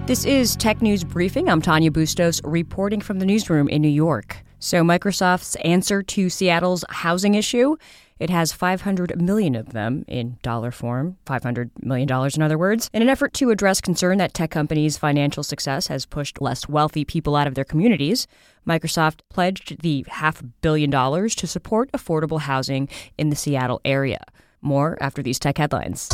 This is Tech News Briefing. I'm Tanya Bustos reporting from the newsroom in New York. So Microsoft's answer to Seattle's housing issue, it has 500 million of them in dollar form, $500 million in other words, in an effort to address concern that tech companies' financial success has pushed less wealthy people out of their communities. Microsoft pledged the $500 million to support affordable housing in the Seattle area. More after these tech headlines.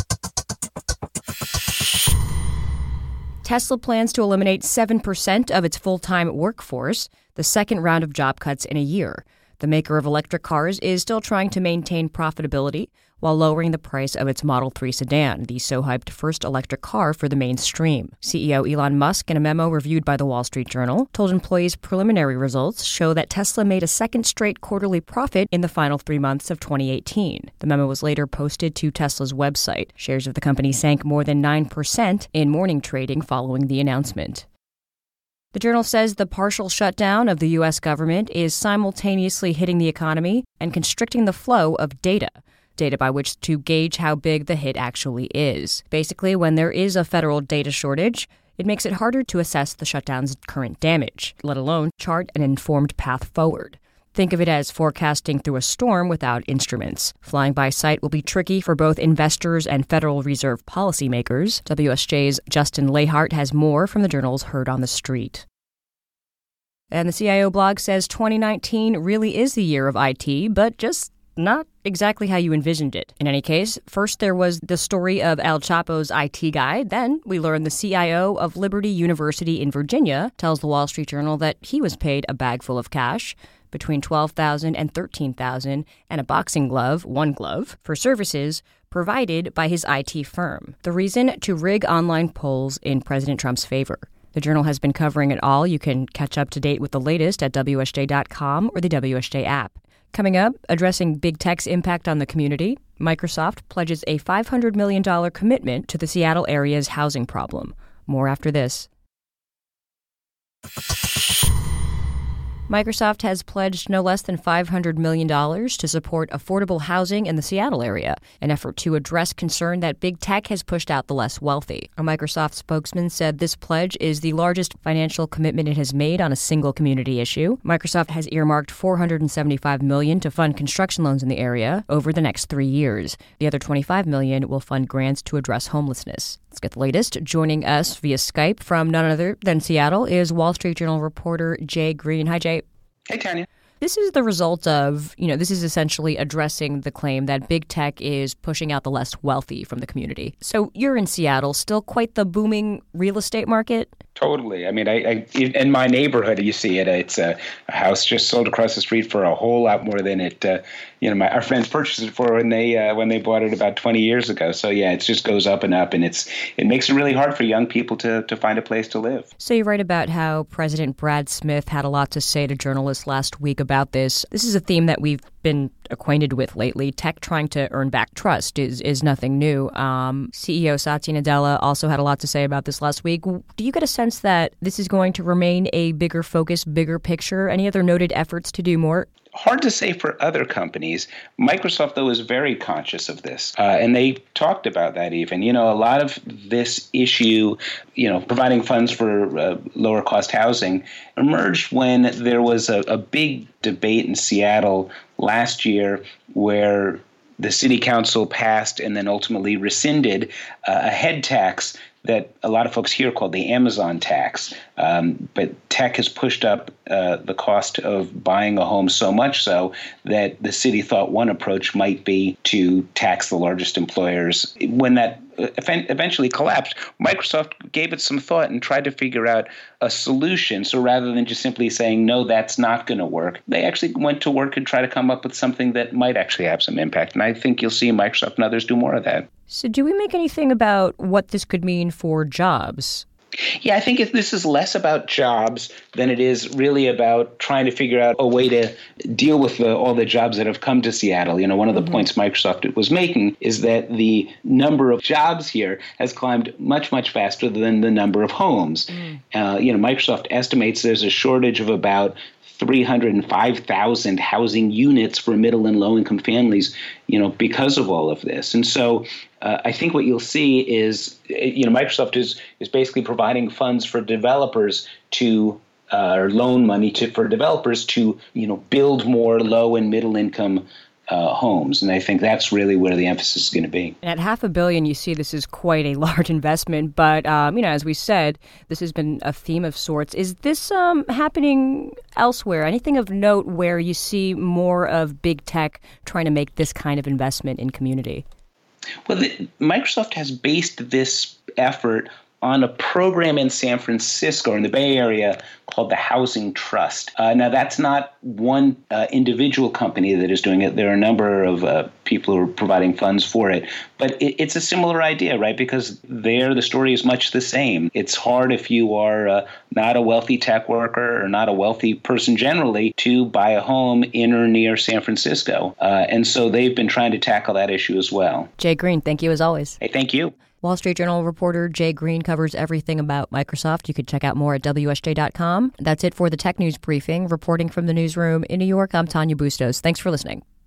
Tesla plans to eliminate 7% of its full-time workforce, the second round of job cuts in a year. The maker of electric cars is still trying to maintain profitability while lowering the price of its Model 3 sedan, the so-hyped first electric car for the mainstream. CEO Elon Musk, in a memo reviewed by the Wall Street Journal, told employees preliminary results show that Tesla made a second straight quarterly profit in the final 3 months of 2018. The memo was later posted to Tesla's website. Shares of the company sank more than 9% in morning trading following the announcement. The Journal says the partial shutdown of the U.S. government is simultaneously hitting the economy and constricting the flow of data by which to gauge how big the hit actually is. Basically, when there is a federal data shortage, it makes it harder to assess the shutdown's current damage, let alone chart an informed path forward. Think of it as forecasting through a storm without instruments. Flying by sight will be tricky for both investors and Federal Reserve policymakers. WSJ's Justin Lahart has more from the Journal's Heard on the Street. And the CIO blog says 2019 really is the year of IT, but just not exactly how you envisioned it. In any case, first there was the story of El Chapo's IT guy. Then we learned the CIO of Liberty University in Virginia tells the Wall Street Journal that he was paid a bag full of cash, between $12,000 and $13,000, and a boxing glove, one glove, for services provided by his IT firm. The reason? To rig online polls in President Trump's favor. The Journal has been covering it all. You can catch up to date with the latest at WSJ.com or the WSJ app. Coming up, addressing big tech's impact on the community, Microsoft pledges a $500 million commitment to the Seattle area's housing problem. More after this. Microsoft has pledged no less than $500 million to support affordable housing in the Seattle area, an effort to address concern that big tech has pushed out the less wealthy. A Microsoft spokesman said this pledge is the largest financial commitment it has made on a single community issue. Microsoft has earmarked $475 million to fund construction loans in the area over the next 3 years. The other $25 million will fund grants to address homelessness. Let's get the latest. Joining us via Skype from none other than Seattle is Wall Street Journal reporter Jay Green. Hi, Jay. Hey, Tanya. This is the result of, this is essentially addressing the claim that big tech is pushing out the less wealthy from the community. So you're in Seattle, still quite the booming real estate market? Totally. I mean, I in my neighborhood, you see it. It's a house just sold across the street for a whole lot more than it. Our friends purchased it for when they bought it about 20 years ago. So yeah, it just goes up and up, and it makes it really hard for young people to find a place to live. So you write about how President Brad Smith had a lot to say to journalists last week about this. This is a theme that we've been acquainted with lately. Tech trying to earn back trust is nothing new. CEO Satya Nadella also had a lot to say about this last week. Do you get a sense that this is going to remain a bigger focus, bigger picture? Any other noted efforts to do more? Hard to say for other companies. Microsoft, though, is very conscious of this. And they talked about that even. A lot of this issue, providing funds for lower cost housing emerged when there was a big debate in Seattle last year where the city council passed and then ultimately rescinded a head tax that a lot of folks here call the Amazon tax. But tech has pushed up the cost of buying a home so much so that the city thought one approach might be to tax the largest employers. When that eventually collapsed, Microsoft gave it some thought and tried to figure out a solution. So rather than just simply saying, no, that's not going to work, they actually went to work and tried to come up with something that might actually have some impact. And I think you'll see Microsoft and others do more of that. So do we make anything about what this could mean for jobs? Yeah, I think this is less about jobs than it is really about trying to figure out a way to deal with all the jobs that have come to Seattle. One of the points Microsoft was making is that the number of jobs here has climbed much, much faster than the number of homes. Microsoft estimates there's a shortage of about 305,000 housing units for middle and low income families, because of all of this. And so I think what you'll see is, Microsoft is basically providing funds for developers to or loan money for developers to, build more low and middle income homes. And I think that's really where the emphasis is going to be. And at $500 million, you see this is quite a large investment. But, as we said, this has been a theme of sorts. Is this happening elsewhere? Anything of note where you see more of big tech trying to make this kind of investment in community? Well, Microsoft has based this effort on a program in San Francisco, in the Bay Area, called the Housing Trust. Now, that's not one individual company that is doing it. There are a number of people who are providing funds for it. But it's a similar idea, right? Because there, the story is much the same. It's hard if you are not a wealthy tech worker or not a wealthy person generally to buy a home in or near San Francisco. And so they've been trying to tackle that issue as well. Jay Green, thank you as always. Hey, thank you. Wall Street Journal reporter Jay Green covers everything about Microsoft. You can check out more at WSJ.com. That's it for the Tech News Briefing. Reporting from the newsroom in New York, I'm Tanya Bustos. Thanks for listening.